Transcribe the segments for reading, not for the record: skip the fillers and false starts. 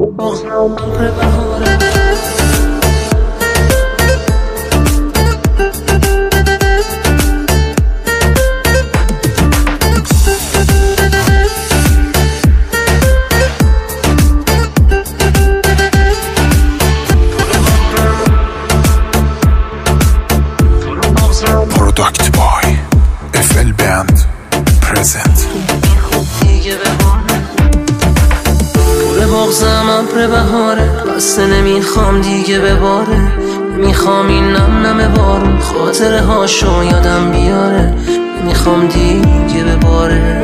بسته نمیخوام دیگه بباره، نمیخوام این نم بارون خاطره هاشو یادم بیاره، نمیخوام دیگه بباره.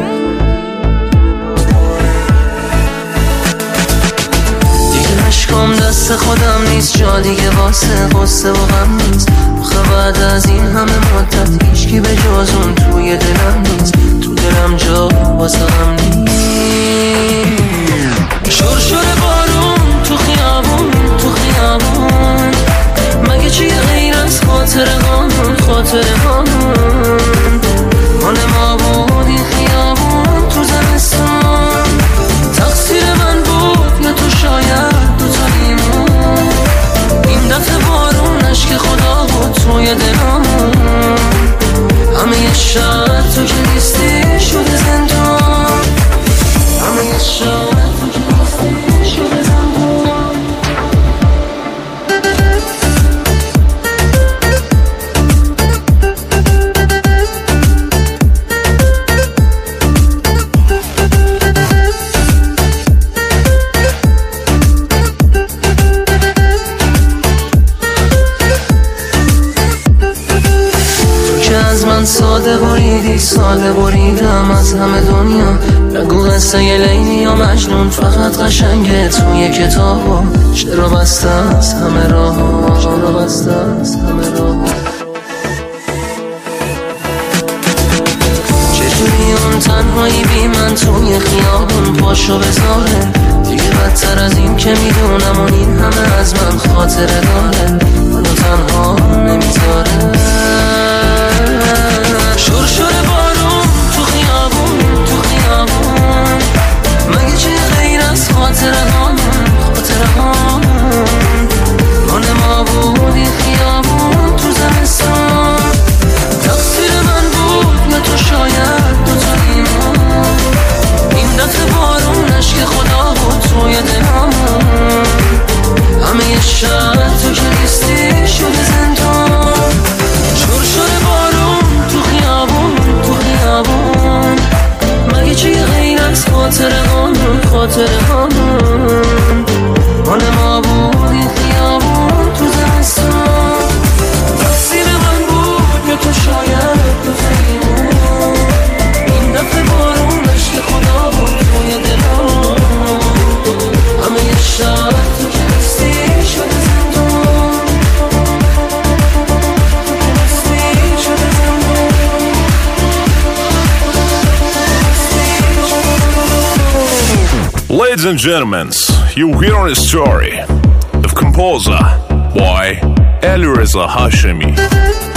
دیگه عشقام دست خودم نیست، جا دیگه واسه قصه و غم نیست. آخه بعد از این همه مدت هیچکی به جز اون توی دلم نیست، تو دلم جا واسه غم نیست. شرشر بارون تو خیابون مگه چیه غیر از خاطره هامون مال ما بود این خیابون تو زمستان، تقصیر من بود یا تو شاید دوتاییمون. این دفعه بارون عشق خدا بود توی دلامون، همه یه شب تو که نیستی شده زندان، همه یه شب تو که نیستی شده زندان. ساده بریدم از همه دنیا، نگو قصه ی لیلی یا مجنون، فقط قشنگه توی کتابا. چرا بسته از همه راه، چرا بسته از همه راه. چجوری اون تنهایی بی من توی خیابون پاشو بذاره، دیگه بدتر از این که میدونم اون این همه از من خاطره داره، منو تنها نمیذاره. شرشر بارون تو خیابون مگه چه غیر از خاطره هامون مال ما بود این خیابون تو زمستان، تقصیر من بود یا تو شاید دوتاییمون. این دفعه بارون عشق خدا بود توی دلامون، همه یه شب تو که نیستی شده زندان. شرشر بارون تو خیابون مگه چیه غیر از خاطره هامون مال ما بود این خیابون تو زمستان، تقصیر من بود یا تو شاید دوتاییمون. این دفعه بارون عشق خدا بود توی دلامون، همه یه شب تو که نیستی شده زندان. Ladies and gentlemen, you hear a story of composer by Alireza Hashemi.